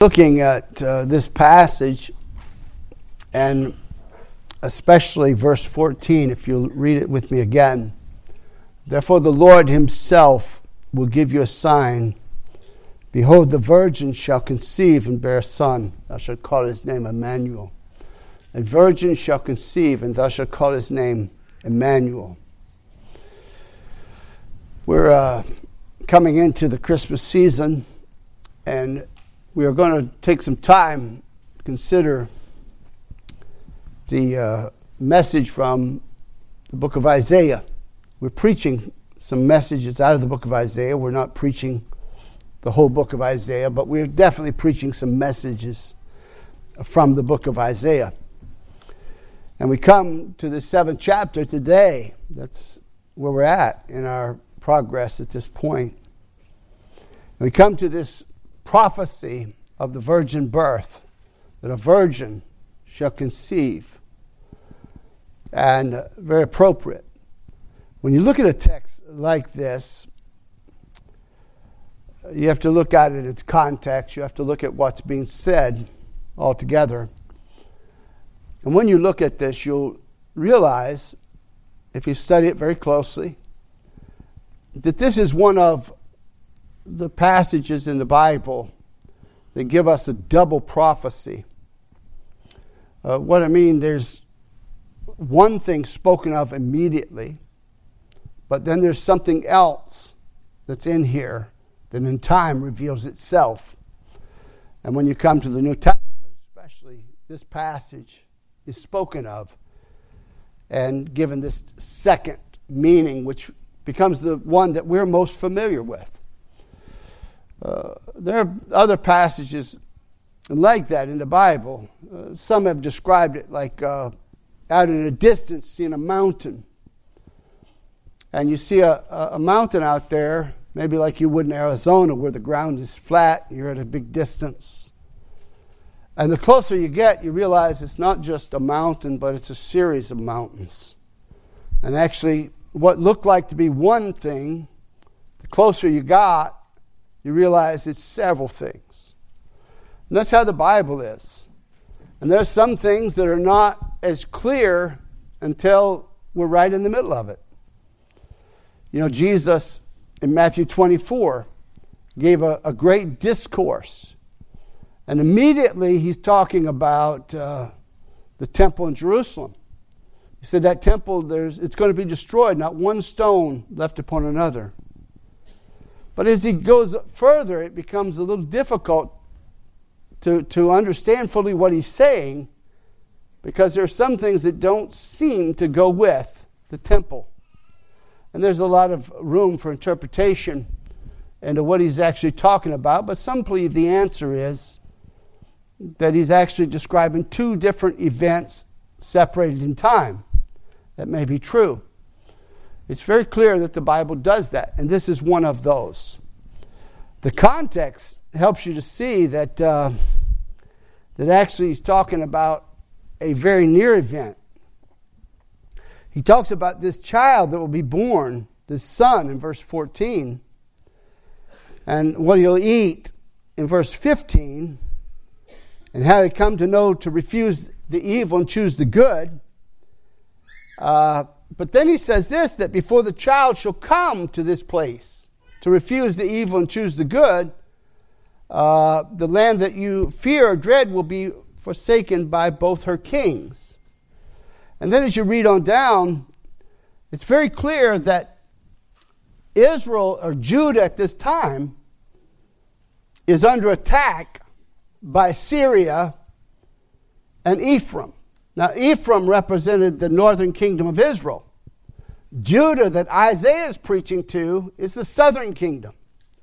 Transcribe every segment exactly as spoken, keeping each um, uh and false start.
Looking at uh, this passage, and especially verse fourteen, if you'll read it with me again. Therefore the Lord himself will give you a sign. Behold, the virgin shall conceive and bear a son. Thou shalt call his name Emmanuel. A virgin shall conceive, and thou shalt call his name Emmanuel. We're uh, coming into the Christmas season, and we are going to take some time to consider the uh, message from the book of Isaiah. We're preaching some messages out of the book of Isaiah. We're not preaching the whole book of Isaiah, but we're definitely preaching some messages from the book of Isaiah. And we come to the seventh chapter today. That's where we're at in our progress at this point. And we come to this prophecy of the virgin birth, that a virgin shall conceive. And uh, very appropriate. When you look at a text like this, you have to look at it in its context. You have to look at what's being said altogether. And when you look at this, you'll realize, if you study it very closely, that this is one of the passages in the Bible that give us a double prophecy. Uh, what I mean, there's one thing spoken of immediately, but then there's something else that's in here that in time reveals itself. And when you come to the New Testament, especially, this passage is spoken of and given this second meaning, which becomes the one that we're most familiar with. Uh, there are other passages like that in the Bible. Uh, some have described it like uh, out in a distance, seeing a mountain. And you see a, a mountain out there, maybe like you would in Arizona, where the ground is flat, you're at a big distance. And the closer you get, you realize it's not just a mountain, but it's a series of mountains. And actually, what looked like to be one thing, the closer you got, you realize it's several things. And that's how the Bible is. And there's some things that are not as clear until we're right in the middle of it. You know, Jesus in Matthew twenty-four gave a, a great discourse. And immediately he's talking about uh, the temple in Jerusalem. He said that temple, there's it's going to be destroyed, not one stone left upon another. But as he goes further, it becomes a little difficult to, to understand fully what he's saying, because there are some things that don't seem to go with the temple. And there's a lot of room for interpretation into what he's actually talking about, but some believe the answer is that he's actually describing two different events separated in time. That may be true. It's very clear that the Bible does that, and this is one of those. The context helps you to see that uh, that actually he's talking about a very near event. He talks about this child that will be born, this son, in verse fourteen, and what he'll eat in verse fifteen, and how he come to know to refuse the evil and choose the good. Uh, but then he says this, that before the child shall come to this place to refuse the evil and choose the good, uh, the land that you fear or dread will be forsaken by both her kings. And then as you read on down, it's very clear that Israel or Judah at this time is under attack by Syria and Ephraim. Now, Ephraim represented the northern kingdom of Israel. Judah, that Isaiah is preaching to, is the southern kingdom.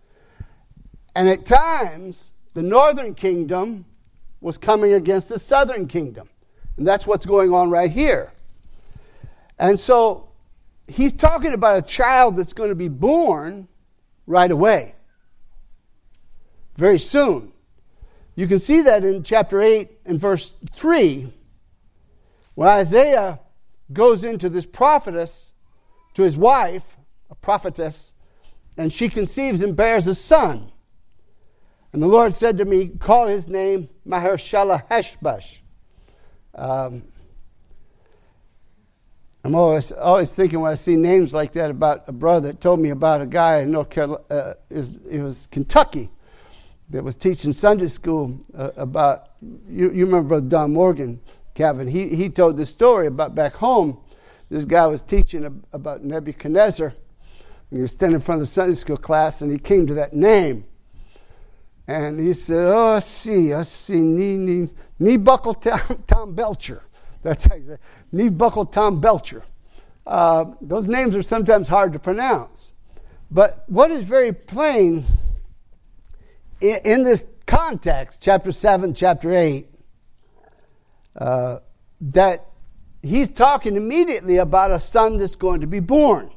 And at times, the northern kingdom was coming against the southern kingdom. And that's what's going on right here. And so, he's talking about a child that's going to be born right away. Very soon. You can see that in chapter eight and verse three. When Isaiah goes into this prophetess, to his wife, a prophetess, and she conceives and bears a son. And the Lord said to me, call his name Maher-shalal-hash-bash. Um, I'm always always thinking when I see names like that about a brother that told me about a guy in North Carolina, uh, is, it was Kentucky, that was teaching Sunday school uh, about, you, you remember Brother Don Morgan, Kevin, he, he told this story about back home. This guy was teaching about Nebuchadnezzar. He was standing in front of the Sunday school class, and he came to that name. And he said, oh, I see, I see, knee, knee, knee buckle Tom, Tom Belcher. That's how he said, knee buckle Tom Belcher. Uh, those names are sometimes hard to pronounce. But what is very plain in, in this context, chapter seven, chapter eight, uh, that he's talking immediately about a son that's going to be born.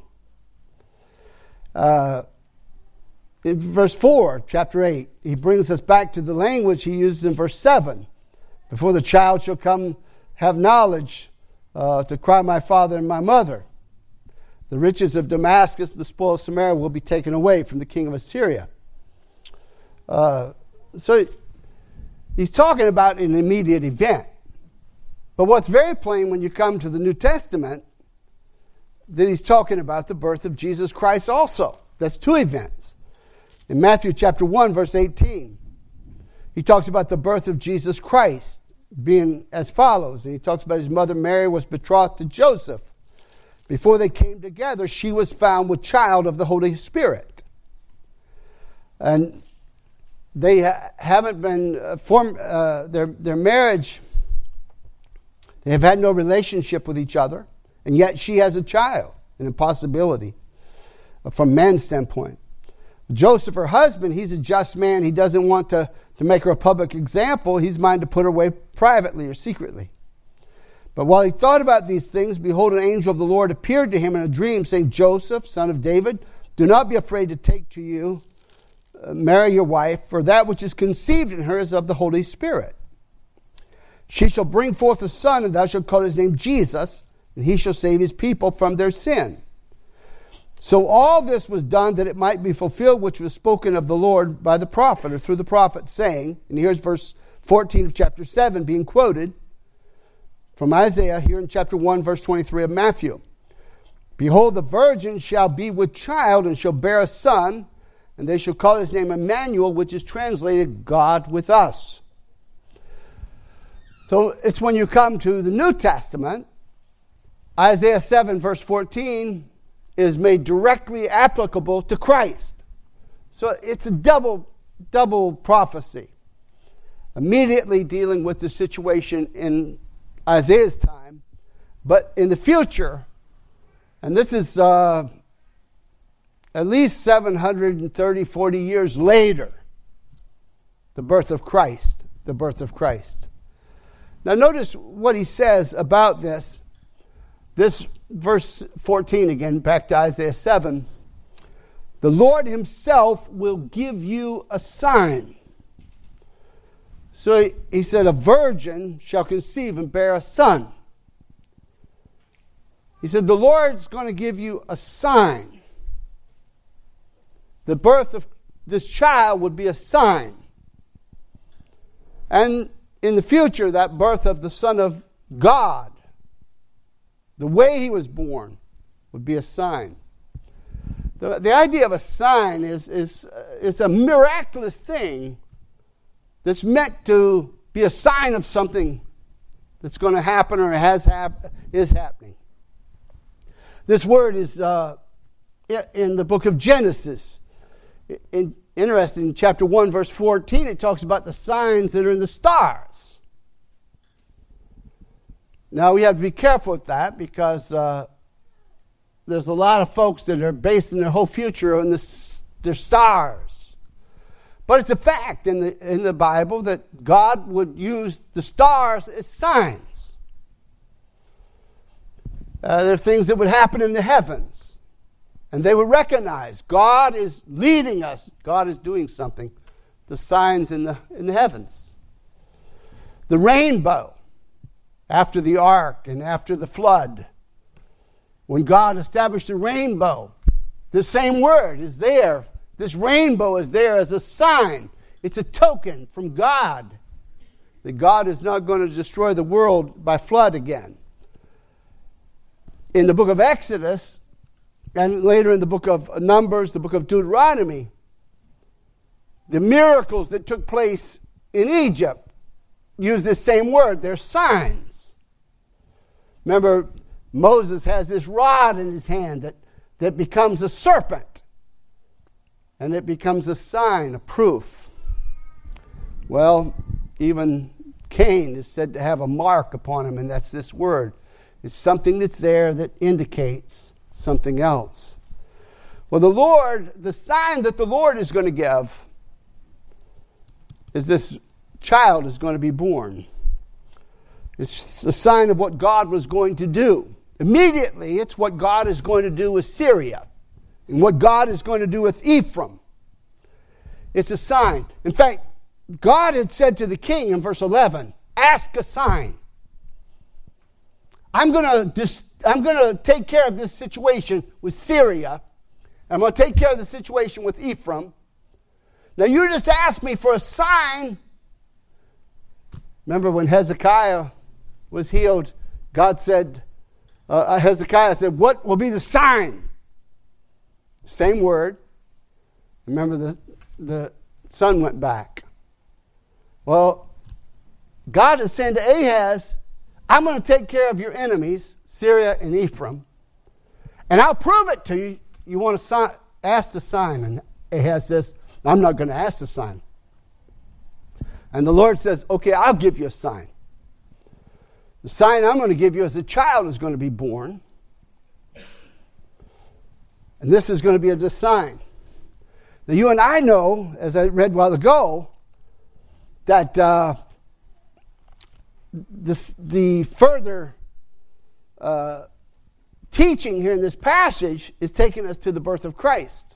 Uh, in verse four, chapter eight, he brings us back to the language he uses in verse seven. Before the child shall come have knowledge uh, to cry my father and my mother. The riches of Damascus, the spoil of Samaria will be taken away from the king of Assyria. Uh, so he's talking about an immediate event. But what's very plain when you come to the New Testament, that he's talking about the birth of Jesus Christ also. That's two events. In Matthew chapter one, verse eighteen, he talks about the birth of Jesus Christ being as follows. And he talks about his mother Mary was betrothed to Joseph. Before they came together, she was found with child of the Holy Spirit. And they ha- haven't been uh, formed, uh, their, their marriage, they have had no relationship with each other. And yet she has a child, an impossibility from man's standpoint. Joseph, her husband, he's a just man. He doesn't want to, to make her a public example. He's minded to put her away privately or secretly. But while he thought about these things, behold, an angel of the Lord appeared to him in a dream, saying, Joseph, son of David, do not be afraid to take to you uh, Mary your wife, for that which is conceived in her is of the Holy Spirit. She shall bring forth a son, and thou shalt call his name Jesus, and he shall save his people from their sin. So all this was done that it might be fulfilled, which was spoken of the Lord by the prophet, or through the prophet, saying, and here's verse fourteen of chapter seven being quoted from Isaiah here in chapter one, verse twenty-three of Matthew. Behold, the virgin shall be with child and shall bear a son, and they shall call his name Emmanuel, which is translated God with us. So it's when you come to the New Testament, Isaiah seven, verse fourteen, is made directly applicable to Christ. So it's a double, double prophecy. Immediately dealing with the situation in Isaiah's time, but in the future, and this is uh, at least seven hundred thirty, forty years later, the birth of Christ, the birth of Christ. Now notice what he says about this. This verse fourteen again, back to Isaiah seven. The Lord himself will give you a sign. So he, he said, a virgin shall conceive and bear a son. He said, the Lord's going to give you a sign. The birth of this child would be a sign. And in the future, that birth of the Son of God, the way he was born, would be a sign. The, the idea of a sign is, is, is a miraculous thing that's meant to be a sign of something that's going to happen or has hap- is happening. This word is uh, in the book of Genesis. In, interesting, in chapter one, verse fourteen, it talks about the signs that are in the stars. Now, we have to be careful with that because uh, there's a lot of folks that are basing their whole future on this, their stars. But it's a fact in the, in the Bible that God would use the stars as signs. Uh, there are things that would happen in the heavens. And they would recognize God is leading us. God is doing something. The signs in the, in the heavens. The rainbow. After the ark and after the flood, when God established the rainbow, the same word is there. This rainbow is there as a sign. It's a token from God that God is not going to destroy the world by flood again. In the book of Exodus, and later in the book of Numbers, the book of Deuteronomy, the miracles that took place in Egypt use this same word. They're signs. Remember, Moses has this rod in his hand that, that becomes a serpent. And it becomes a sign, a proof. Well, even Cain is said to have a mark upon him, and that's this word. It's something that's there that indicates something else. Well, the Lord, the sign that the Lord is going to give is this child is going to be born. It's a sign of what God was going to do. Immediately, it's what God is going to do with Syria and what God is going to do with Ephraim. It's a sign. In fact, God had said to the king in verse eleven, ask a sign. I'm going to dis- I'm going to take care of this situation with Syria. I'm going to take care of the situation with Ephraim. Now you just asked me for a sign. Remember when Hezekiah was healed, God said, uh, Hezekiah said, what will be the sign? Same word. Remember the, the son went back. Well, God is saying to Ahaz, I'm going to take care of your enemies, Syria and Ephraim, and I'll prove it to you. You want to sign, ask the sign. And Ahaz says, I'm not going to ask the sign. And the Lord says, okay, I'll give you a sign. The sign I'm going to give you is a child is going to be born. And this is going to be a sign. Now you and I know, as I read a while ago, that uh, this, the further uh, teaching here in this passage is taking us to the birth of Christ.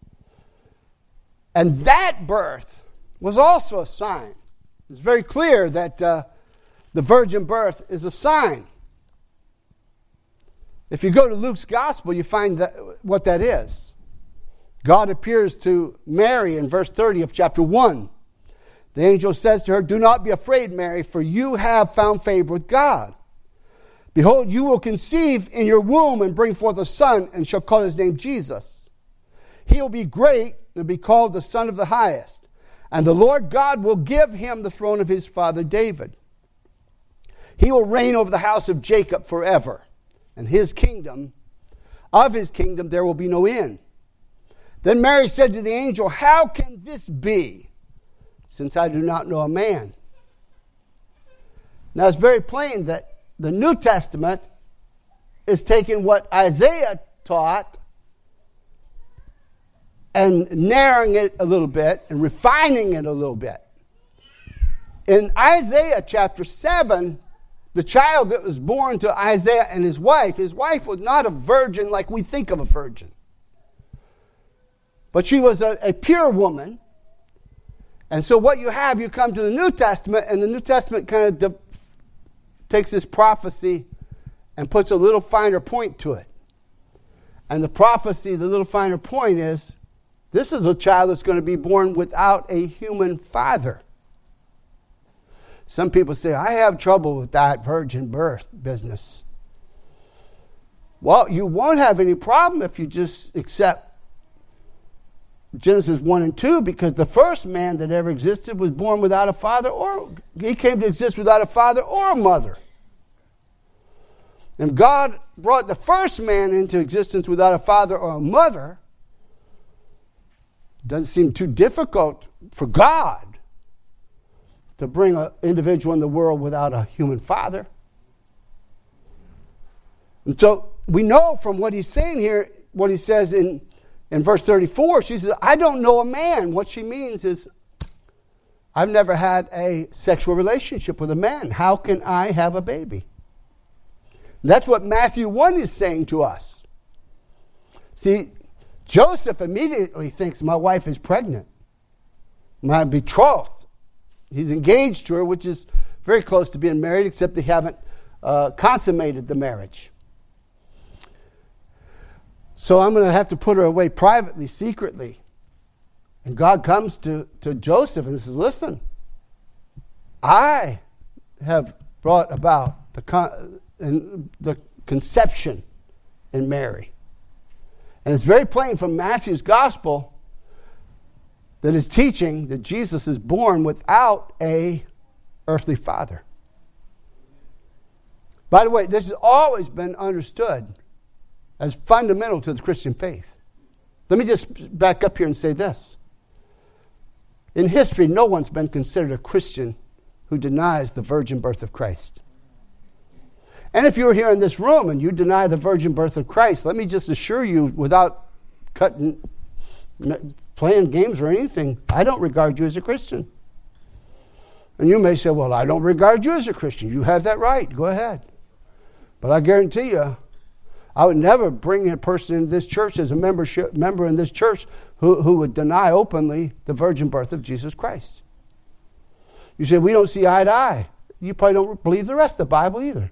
And that birth was also a sign. It's very clear that uh, the virgin birth is a sign. If you go to Luke's gospel, you find that, what that is. God appears to Mary in verse thirty of chapter one. The angel says to her, do not be afraid, Mary, for you have found favor with God. Behold, you will conceive in your womb and bring forth a son, and shall call his name Jesus. He will be great and be called the Son of the Highest. And the Lord God will give him the throne of his father David. He will reign over the house of Jacob forever. And his kingdom, of his kingdom, there will be no end. Then Mary said to the angel, how can this be, since I do not know a man? Now it's very plain that the New Testament is taking what Isaiah taught and narrowing it a little bit and refining it a little bit. In Isaiah chapter seven, the child that was born to Isaiah and his wife, his wife was not a virgin like we think of a virgin. But she was a, a pure woman. And so what you have, you come to the New Testament, and the New Testament kind of de- takes this prophecy and puts a little finer point to it. And the prophecy, the little finer point is, this is a child that's going to be born without a human father. Some people say, I have trouble with that virgin birth business. Well, you won't have any problem if you just accept Genesis one and two, because the first man that ever existed was born without a father, or he came to exist without a father or a mother. And God brought the first man into existence without a father or a mother. It doesn't seem too difficult for God to bring an individual in the world without a human father. And so we know from what he's saying here, what he says in In verse thirty-four, she says, I don't know a man. What she means is, I've never had a sexual relationship with a man. How can I have a baby? That's what Matthew one is saying to us. See, Joseph immediately thinks my wife is pregnant. My betrothed. He's engaged to her, which is very close to being married, except they haven't uh, consummated the marriage. So I'm going to have to put her away privately, secretly. And God comes to, to Joseph and says, listen, I have brought about the, con- in the conception in Mary. And it's very plain from Matthew's gospel that is teaching that Jesus is born without a earthly father. By the way, this has always been understood as fundamental to the Christian faith. Let me just back up here and say this. In history, no one's been considered a Christian who denies the virgin birth of Christ. And if you're here in this room and you deny the virgin birth of Christ, let me just assure you, without cutting, playing games or anything, I don't regard you as a Christian. And you may say, well, I don't regard you as a Christian. You have that right. Go ahead. But I guarantee you, I would never bring a person in this church as a membership member in this church who, who would deny openly the virgin birth of Jesus Christ. You say, we don't see eye to eye. You probably don't believe the rest of the Bible either.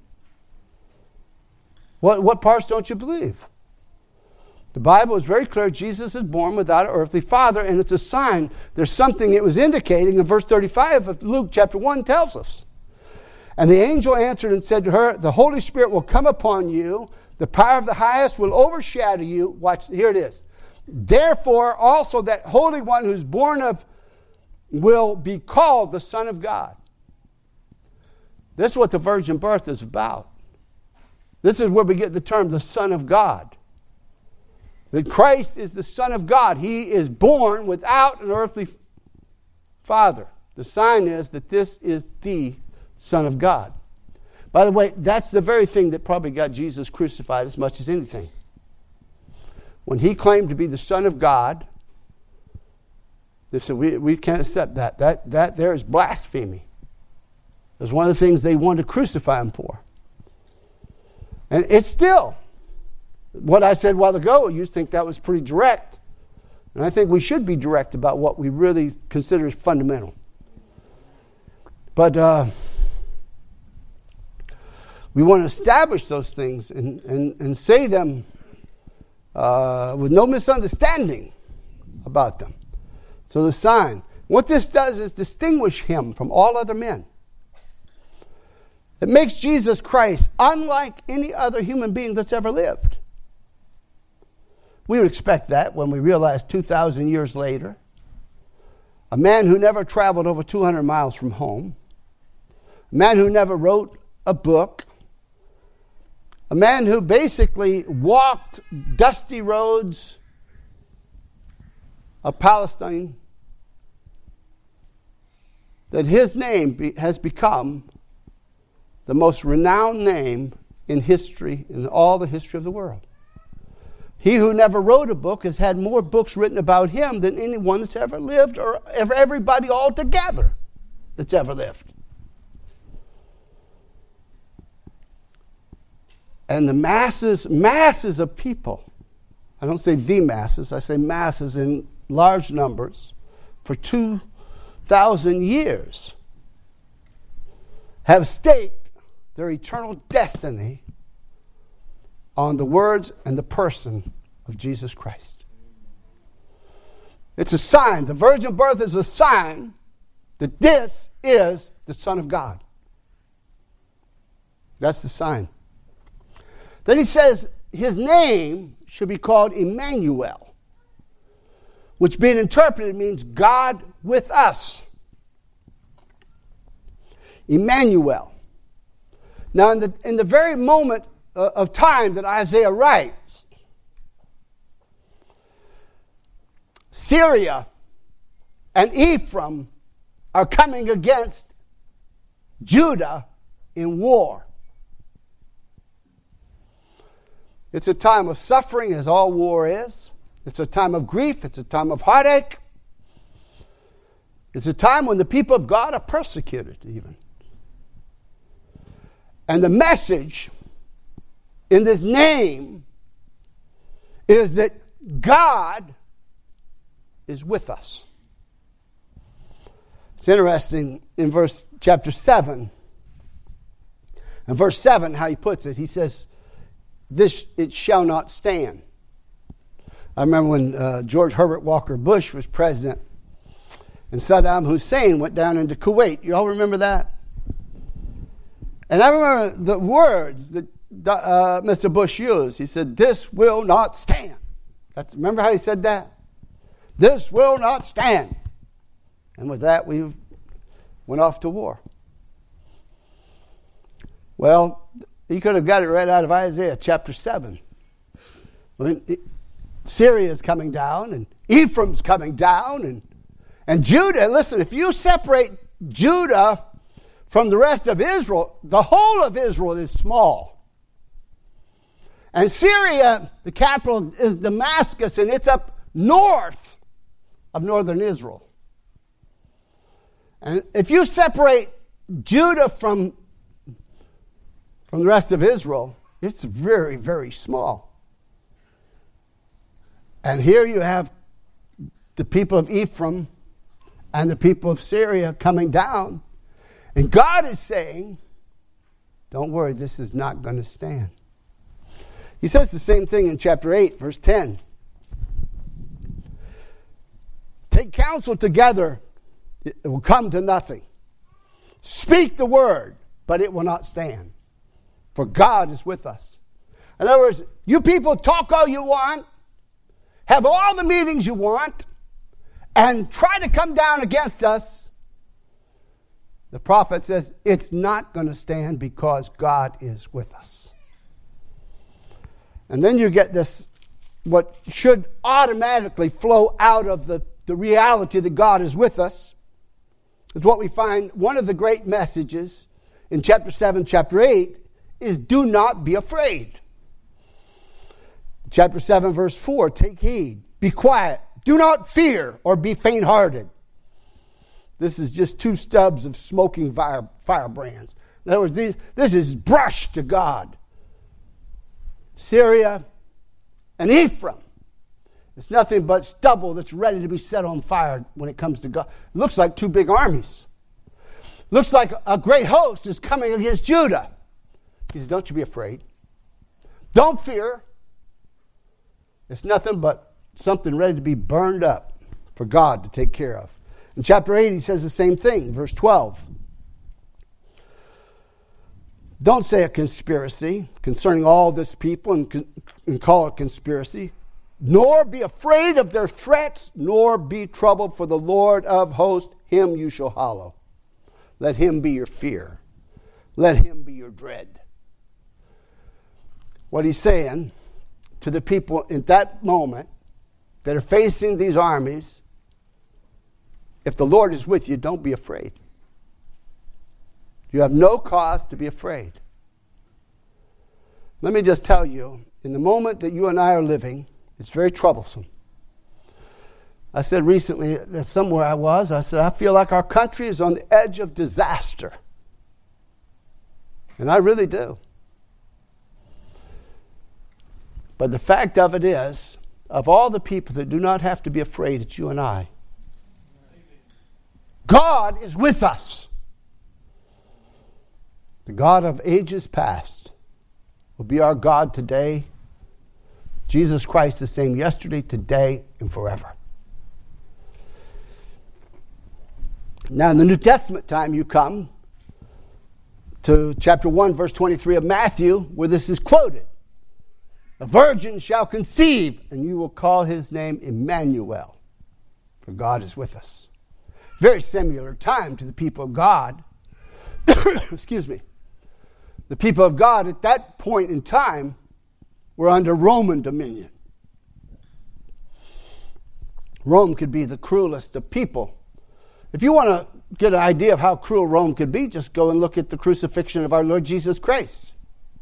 What, what parts don't you believe? The Bible is very clear. Jesus is born without an earthly father, and it's a sign. There's something it was indicating in verse thirty-five of Luke chapter one tells us. And the angel answered and said to her, the Holy Spirit will come upon you. The power of the highest will overshadow you. Watch, here it is. Therefore, also that Holy One who's born of will be called the Son of God. This is what the virgin birth is about. This is where we get the term the Son of God. That Christ is the Son of God. He is born without an earthly father. The sign is that this is the Son of God. By the way, that's the very thing that probably got Jesus crucified as much as anything. When he claimed to be the Son of God, they said, we, we can't accept that. That that there is blasphemy. It was one of the things they wanted to crucify him for. And it's still, what I said a while ago, you think that was pretty direct. And I think we should be direct about what we really consider as fundamental. But uh, we want to establish those things and, and, and say them uh, with no misunderstanding about them. So the sign. What this does is distinguish him from all other men. It makes Jesus Christ unlike any other human being that's ever lived. We would expect that when we realize two thousand years later, a man who never traveled over two hundred miles from home, a man who never wrote a book, a man who basically walked dusty roads of Palestine, that his name be, has become the most renowned name in history, in all the history of the world. He who never wrote a book has had more books written about him than anyone that's ever lived, or ever everybody altogether that's ever lived. And the masses, masses of people, I don't say the masses, I say masses in large numbers, for two thousand years, have staked their eternal destiny on the words and the person of Jesus Christ. It's a sign. The virgin birth is a sign that this is the Son of God. That's the sign. Then he says his name should be called Emmanuel, which being interpreted means God with us. Emmanuel. Now, in the, in the very moment uh, of time that Isaiah writes, Syria and Ephraim are coming against Judah in war. It's a time of suffering, as all war is. It's a time of grief. It's a time of heartache. It's a time when the people of God are persecuted, even. And the message in this name is that God is with us. It's interesting in verse chapter seven. In verse seven, how he puts it, he says, this it shall not stand. I remember when uh, George Herbert Walker Bush was president, and Saddam Hussein went down into Kuwait. You all remember that? And I remember the words that uh, Mister Bush used. He said, "This will not stand." That's, remember how he said that? This will not stand. And with that, we went off to war. Well, you could have got it right out of Isaiah chapter seven. When Syria is coming down, and Ephraim's coming down, and, and Judah. Listen, if you separate Judah from the rest of Israel, the whole of Israel is small. And Syria, the capital is Damascus, and it's up north of northern Israel. And if you separate Judah from, from the rest of Israel, it's very, very small. And here you have the people of Ephraim and the people of Syria coming down. And God is saying, don't worry, this is not going to stand. He says the same thing in chapter eight, verse ten. Take counsel together, it will come to nothing. Speak the word, but it will not stand. For God is with us. In other words, you people talk all you want, have all the meetings you want, and try to come down against us. The prophet says it's not going to stand because God is with us. And then you get this, what should automatically flow out of the, the reality that God is with us, is what we find. One of the great messages in chapter seven, chapter eight, is do not be afraid. Chapter seven, verse four, take heed, be quiet, do not fear or be faint-hearted. This is just two stubs of smoking fire, firebrands. In other words, these, this is brush to God. Syria and Ephraim. It's nothing but stubble that's ready to be set on fire when it comes to God. It looks like two big armies. Looks like a great host is coming against Judah. He says, don't you be afraid. Don't fear. It's nothing but something ready to be burned up for God to take care of. In chapter eight, he says the same thing, verse twelve. Don't say a conspiracy concerning all this people and, and call it conspiracy, nor be afraid of their threats, nor be troubled, for the Lord of hosts, him you shall hallow. Let him be your fear. Let him be your dread. What he's saying to the people at that moment that are facing these armies, if the Lord is with you, don't be afraid. You have no cause to be afraid. Let me just tell you, in the moment that you and I are living, it's very troublesome. I said recently, somewhere I was, I said, I feel like our country is on the edge of disaster. And I really do. But the fact of it is, of all the people that do not have to be afraid, it's you and I. God is with us. The God of ages past will be our God today. Jesus Christ the same yesterday, today, and forever. Now in the New Testament time you come to chapter one, verse twenty-three of Matthew, where this is quoted. A virgin shall conceive, and you will call his name Emmanuel, for God is with us. Very similar time to the people of God. Excuse me. The people of God at that point in time were under Roman dominion. Rome could be the cruelest of people. If you want to get an idea of how cruel Rome could be, just go and look at the crucifixion of our Lord Jesus Christ,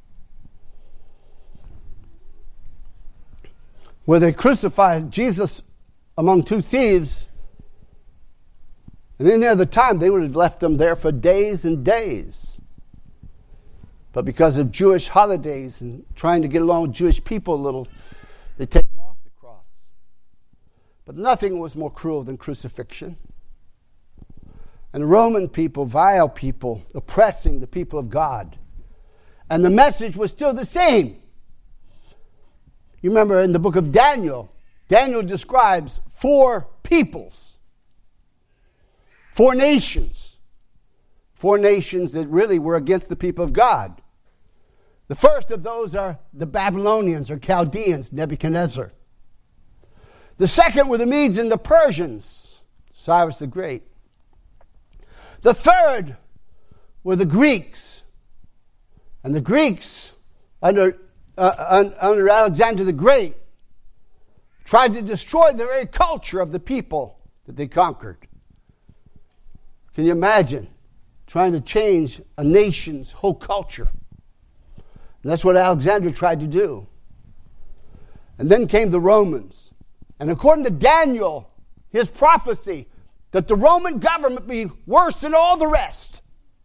where they crucified Jesus among two thieves. And any other time, they would have left them there for days and days. But because of Jewish holidays and trying to get along with Jewish people a little, they take them off the cross. But nothing was more cruel than crucifixion. And the Roman people, vile people, oppressing the people of God. And the message was still the same. You remember in the book of Daniel, Daniel describes four peoples, four nations, four nations that really were against the people of God. The first of those are the Babylonians or Chaldeans, Nebuchadnezzar. The second were the Medes and the Persians, Cyrus the Great. The third were the Greeks. And the Greeks, under, uh, under Alexander the Great, tried to destroy the very culture of the people that they conquered. Can you imagine trying to change a nation's whole culture? And that's what Alexander tried to do. And then came the Romans. And according to Daniel, his prophecy, that the Roman government be worse than all the rest.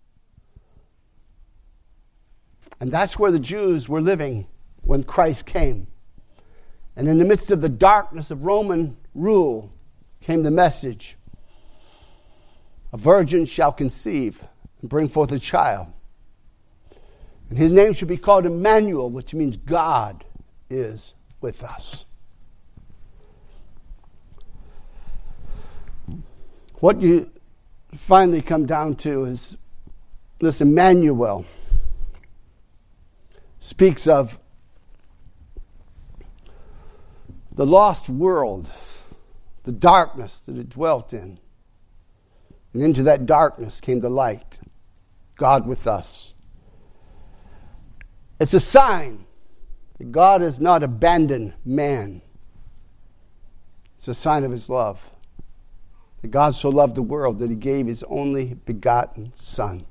And that's where the Jews were living when Christ came. And in the midst of the darkness of Roman rule came the message, a virgin shall conceive and bring forth a child. And his name should be called Emmanuel, which means God is with us. What you finally come down to is this Emmanuel speaks of the lost world, the darkness that it dwelt in. And into that darkness came the light, God with us. It's a sign that God has not abandoned man. It's a sign of his love. That God so loved the world that he gave his only begotten Son.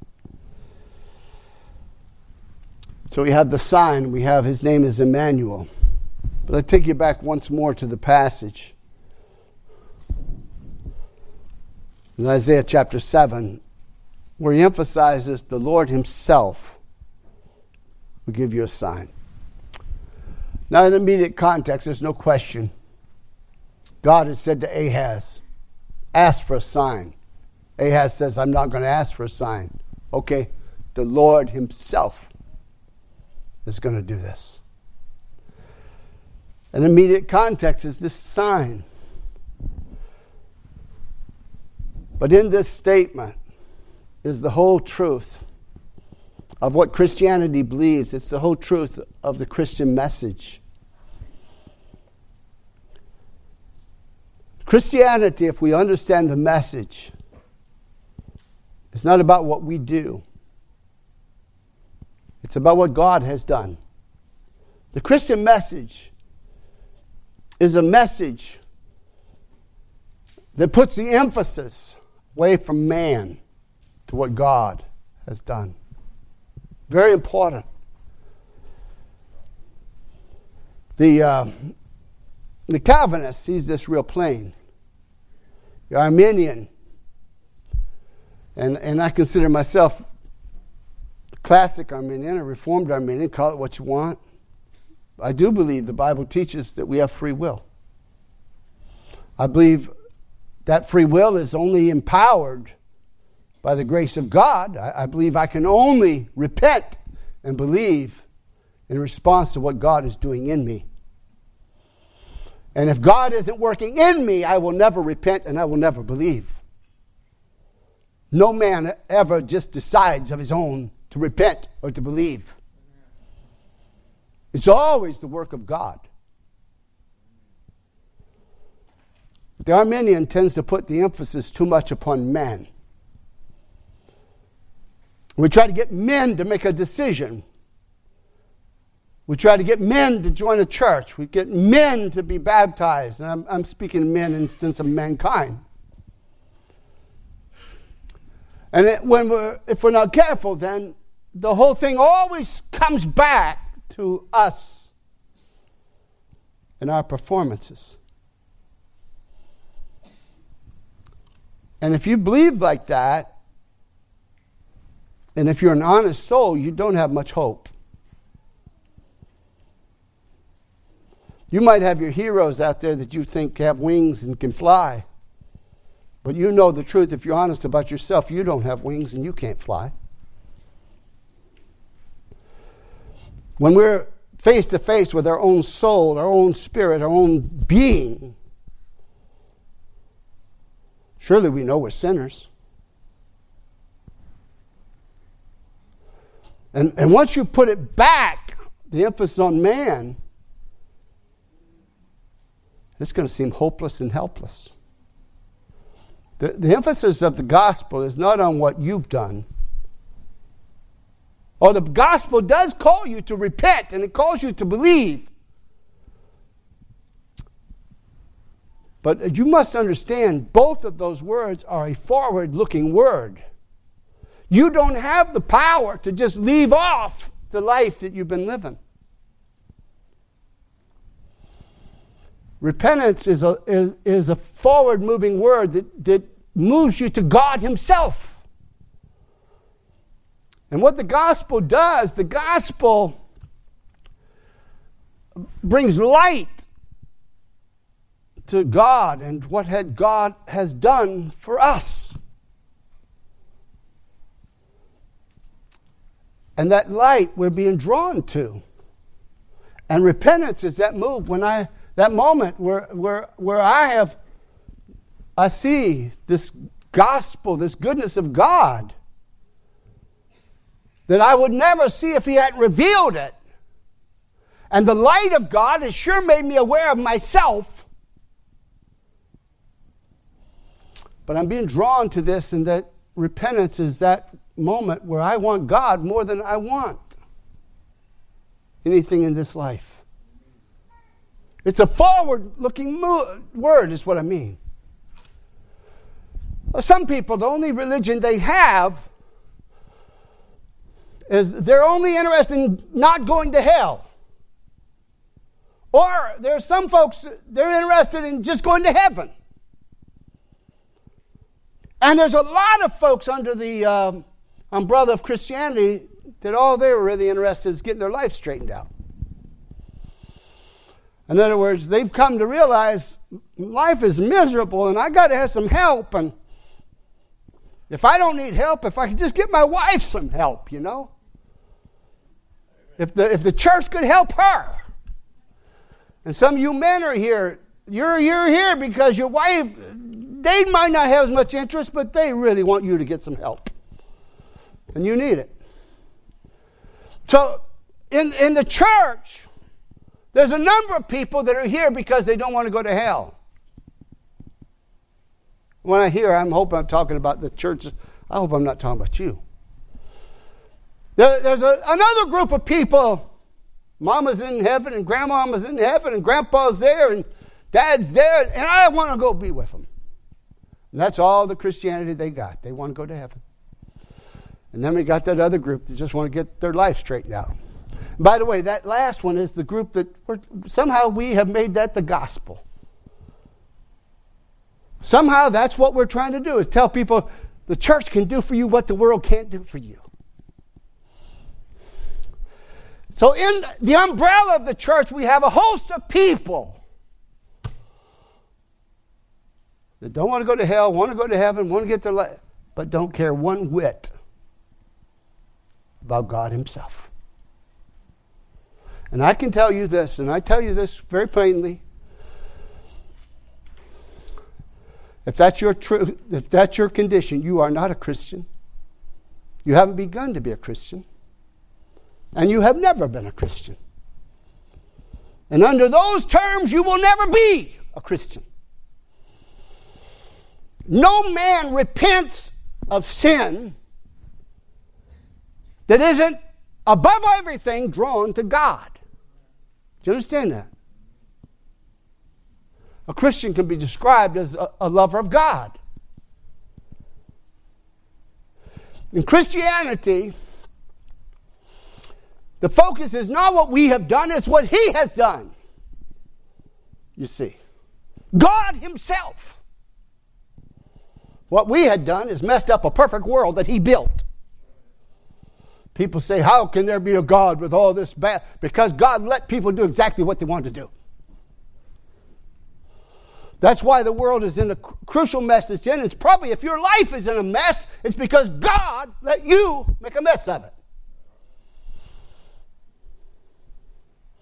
So we have the sign, we have his name is Emmanuel. But I take you back once more to the passage. In Isaiah chapter seven, where he emphasizes the Lord himself will give you a sign. Now in immediate context, there's no question. God has said to Ahaz, ask for a sign. Ahaz says, I'm not going to ask for a sign. Okay, the Lord himself is going to do this. An immediate context is this sign. But in this statement is the whole truth of what Christianity believes. It's the whole truth of the Christian message. Christianity, if we understand the message, is not about what we do. It's about what God has done. The Christian message is a message that puts the emphasis away from man to what God has done. Very important. The, uh, the Calvinist sees this real plain. The Arminian, and, and I consider myself a classic Arminian, a Reformed Arminian, call it what you want. I do believe the Bible teaches that we have free will. I believe that free will is only empowered by the grace of God. I, I believe I can only repent and believe in response to what God is doing in me. And if God isn't working in me, I will never repent and I will never believe. No man ever just decides of his own to repent or to believe. It's always the work of God. The Arminian tends to put the emphasis too much upon man. We try to get men to make a decision. We try to get men to join a church. We get men to be baptized. And I'm, I'm speaking men in the sense of mankind. And it, when we're, if we're not careful, then the whole thing always comes back to us and our performances. And if you believe like that, and if you're an honest soul, you don't have much hope. You might have your heroes out there that you think have wings and can fly. But you know the truth. If you're honest about yourself, you don't have wings and you can't fly. When we're face to face with our own soul, our own spirit, our own being. Surely we know we're sinners. And, and once you put it back, the emphasis on man, it's going to seem hopeless and helpless. The, the emphasis of the gospel is not on what you've done. Oh, the gospel does call you to repent, and it calls you to believe. But you must understand, both of those words are a forward-looking word. You don't have the power to just leave off the life that you've been living. Repentance is a, is, is a forward-moving word that, that moves you to God Himself. And what the gospel does, the gospel brings light to God and what had God has done for us. And that light we're being drawn to. And repentance is that move when I that moment where where where I have I see this gospel, this goodness of God that I would never see if He hadn't revealed it. And the light of God has sure made me aware of myself. But I'm being drawn to this, and that repentance is that moment where I want God more than I want anything in this life. It's a forward-looking mo- word is what I mean. Well, some people, the only religion they have is they're only interested in not going to hell. Or there are some folks, they're interested in just going to heaven. And there's a lot of folks under the um, umbrella of Christianity that all they were really interested in is getting their life straightened out. In other words, they've come to realize life is miserable and I got to have some help. And if I don't need help, if I could just get my wife some help, you know. If the if the church could help her. And some of you men are here. You're, you're here because your wife, they might not have as much interest, but they really want you to get some help. And you need it. So in, in the church, there's a number of people that are here because they don't want to go to hell. When I hear, I'm hoping I'm talking about the church. I hope I'm not talking about you. There, there's a, another group of people. Mama's in heaven and grandmama's in heaven and grandpa's there and dad's there. And I want to go be with them. And that's all the Christianity they got. They want to go to heaven. And then we got that other group that just want to get their life straightened out. And by the way, that last one is the group that we're, somehow we have made that the gospel. Somehow that's what we're trying to do, is tell people the church can do for you what the world can't do for you. So in the umbrella of the church, we have a host of people that don't want to go to hell, want to go to heaven, want to get their life, but don't care one whit about God Himself. And I can tell you this, and I tell you this very plainly. If that's your truth, if that's your condition, you are not a Christian. You haven't begun to be a Christian. And you have never been a Christian. And under those terms, you will never be a Christian. No man repents of sin that isn't above everything drawn to God. Do you understand that? A Christian can be described as a, a lover of God. In Christianity, the focus is not what we have done, it's what He has done. You see. God Himself. What we had done is messed up a perfect world that He built. People say, how can there be a God with all this bad? Because God let people do exactly what they wanted to do. That's why the world is in a cr- crucial mess it's in. It's probably, if your life is in a mess, it's because God let you make a mess of it.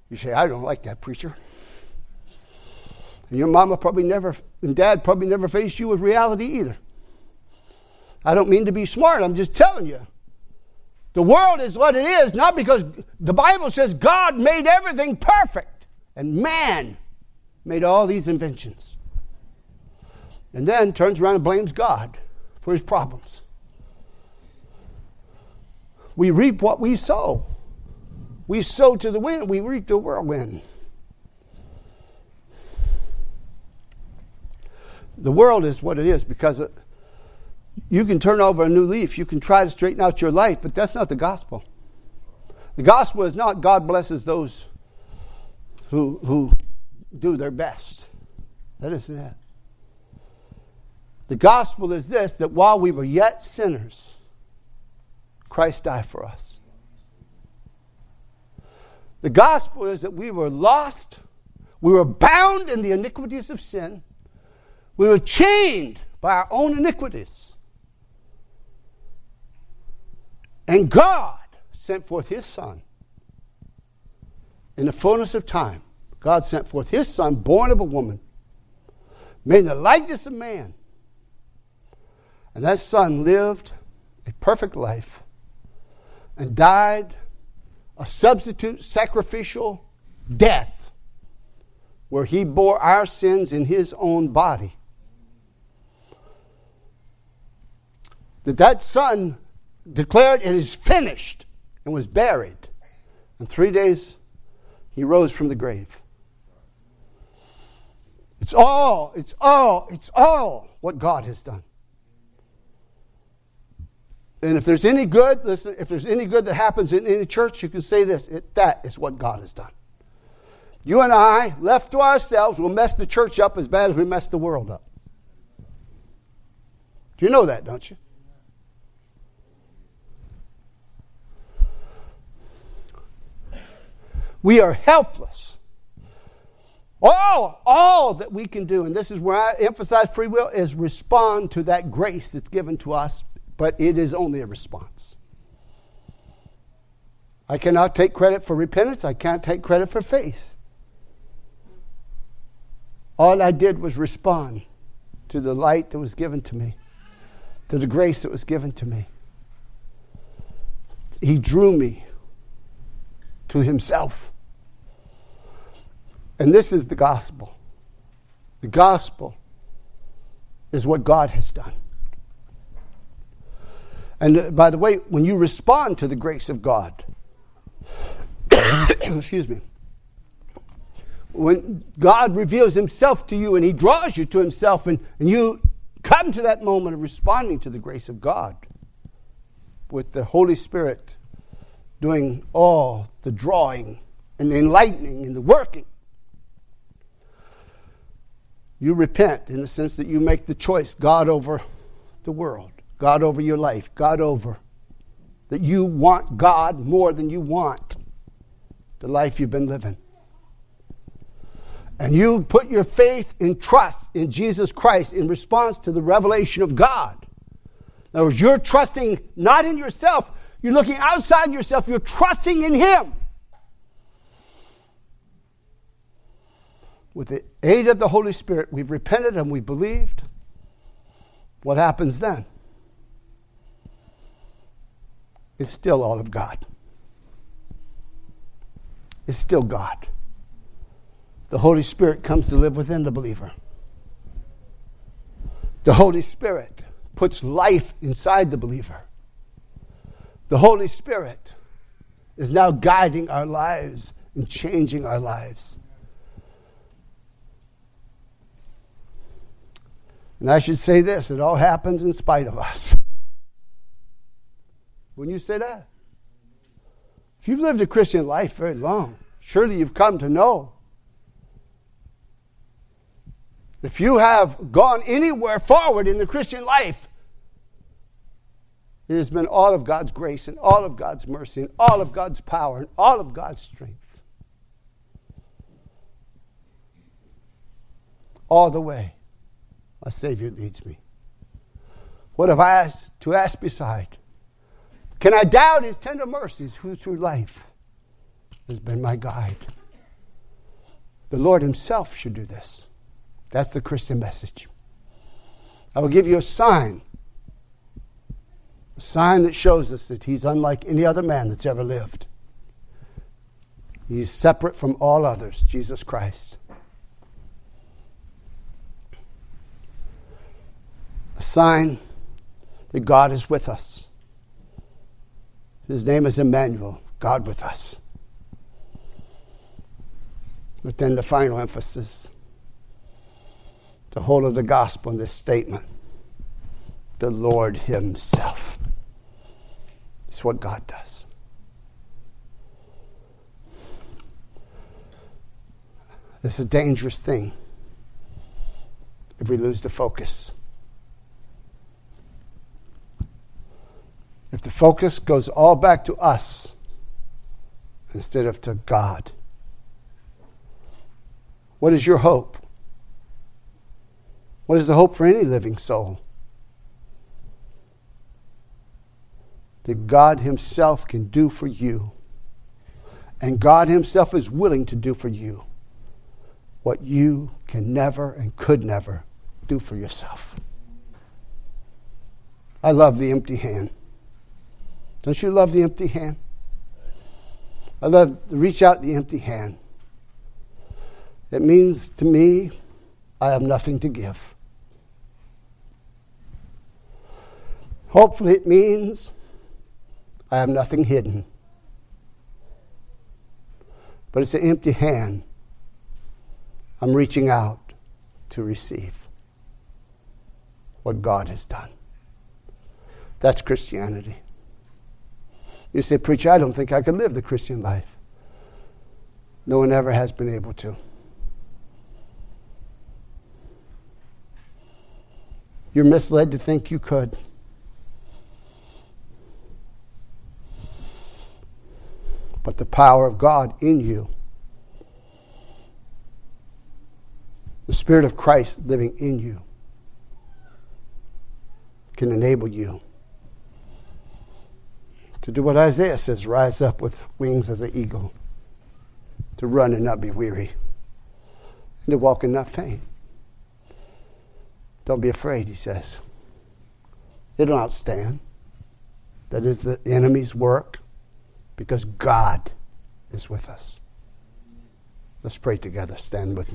You say, I don't like that preacher. And your mama probably never, and dad probably never faced you with reality either. I don't mean to be smart. I'm just telling you. The world is what it is, not because the Bible says God made everything perfect and man made all these inventions. And then turns around and blames God for his problems. We reap what we sow. We sow to the wind, we reap the whirlwind. The world is what it is because it, you can turn over a new leaf. You can try to straighten out your life, but that's not the gospel. The gospel is not God blesses those who, who do their best. That isn't it. The gospel is this, that while we were yet sinners, Christ died for us. The gospel is that we were lost, we were bound in the iniquities of sin, we were chained by our own iniquities. And God sent forth his Son. In the fullness of time, God sent forth his Son, born of a woman, made in the likeness of man. And that Son lived a perfect life and died a substitute sacrificial death where he bore our sins in his own body. That that Son declared it is finished and was buried. In three days, he rose from the grave. It's all, it's all, it's all what God has done. And if there's any good, listen, if there's any good that happens in any church, you can say this, it, that is what God has done. You and I, left to ourselves, will mess the church up as bad as we mess the world up. Do you know that, don't you? We are helpless. All, all that we can do, and this is where I emphasize free will, is respond to that grace that's given to us, but it is only a response. I cannot take credit for repentance. I can't take credit for faith. All I did was respond to the light that was given to me, to the grace that was given to me. He drew me to himself. And this is the gospel. The gospel is what God has done. And uh, by the way, when you respond to the grace of God, excuse me, when God reveals himself to you and he draws you to himself and, and you come to that moment of responding to the grace of God with the Holy Spirit doing all the drawing and the enlightening and the working, you repent in the sense that you make the choice, God over the world, God over your life, God over, that you want God more than you want the life you've been living. And you put your faith and trust in Jesus Christ in response to the revelation of God. In other words, you're trusting not in yourself, you're looking outside yourself, you're trusting in him. With the aid of the Holy Spirit, we've repented and we believed. What happens then? It's still all of God. It's still God. The Holy Spirit comes to live within the believer. The Holy Spirit puts life inside the believer. The Holy Spirit is now guiding our lives and changing our lives. And I should say this, it all happens in spite of us. Wouldn't you say that? If you've lived a Christian life very long, surely you've come to know. If you have gone anywhere forward in the Christian life, it has been all of God's grace and all of God's mercy and all of God's power and all of God's strength. All the way, my Savior leads me. What have I asked to ask beside? Can I doubt his tender mercies who through life has been my guide? The Lord himself should do this. That's the Christian message. I will give you a sign. A sign that shows us that he's unlike any other man that's ever lived. He's separate from all others, Jesus Christ. A sign that God is with us. His name is Emmanuel, God with us. But then the final emphasis, the whole of the gospel in this statement, the Lord himself. It's what God does. It's a dangerous thing if we lose the focus. If the focus goes all back to us instead of to God. What is your hope? What is the hope for any living soul? That God himself can do for you. And God himself is willing to do for you what you can never and could never do for yourself. I love the empty hand. Don't you love the empty hand? I love to reach out the empty hand. It means to me, I have nothing to give. Hopefully it means I have nothing hidden. But it's an empty hand. I'm reaching out to receive what God has done. That's Christianity. You say, preacher, I don't think I could live the Christian life. No one ever has been able to. You're misled to think you could. But the power of God in you, the Spirit of Christ living in you, can enable you to do what Isaiah says, rise up with wings as an eagle, to run and not be weary, and to walk and not faint. Don't be afraid, he says. It'll not stand. That is the enemy's work, because God is with us. Let's pray together. Stand with me.